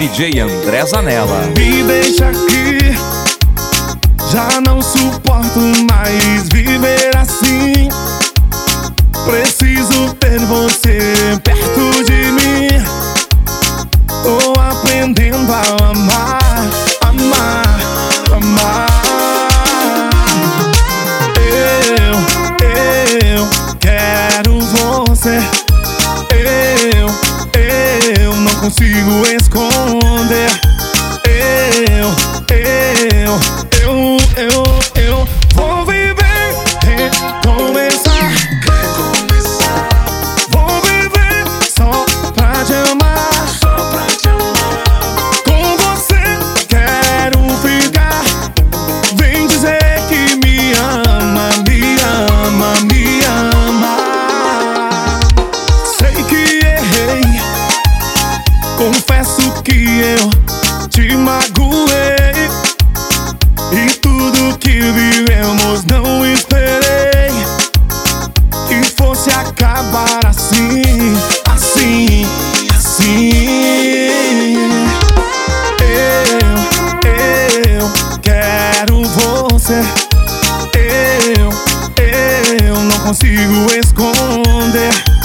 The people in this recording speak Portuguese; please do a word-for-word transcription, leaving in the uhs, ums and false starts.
D J André Zanella. Me deixa aqui, já não suporto mais viver assim. Preciso ter você perto de mim. Tô aprendendo a amar, amar, amar. Eu, eu quero você. Eu, eu não consigo esconder. Eu, eu, eu, eu, eu vou viver, recomeçar. Vou viver só pra te amar. Com você quero ficar. Vem dizer que me ama, me ama, me ama. Sei que errei, confesso que eu te magoei, e tudo que vivemos não esperei que fosse acabar assim, assim, assim. Eu, eu quero você. Eu, eu não consigo esconder.